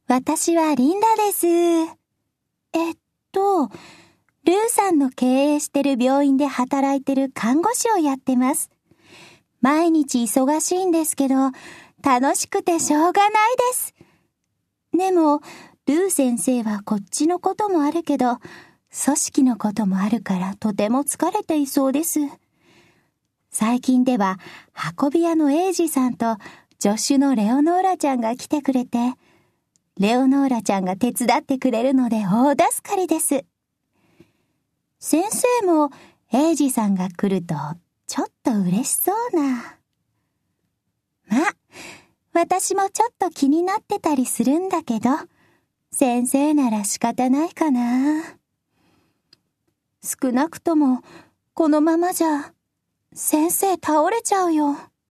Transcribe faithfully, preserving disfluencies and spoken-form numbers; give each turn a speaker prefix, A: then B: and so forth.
A: 私はリンダです。えっと、ルーさんの経営してる病院で働いてる看護師をやってます。毎日忙しいんですけど、楽しくてしょうがないです。でも、ルー先生はこっちのこともあるけど、組織のこともあるからとても疲れていそうです。最近では、運び屋のエイジさんと助手のレオノーラちゃんが来てくれて、レオノーラちゃんが手伝ってくれるので大助かりです。先生もエイジさんが来るとちょっと嬉しそうな。まあ、私もちょっと気になってたりするんだけど、先生なら仕方ないかな。少なくともこのままじゃ先生倒れちゃうよ。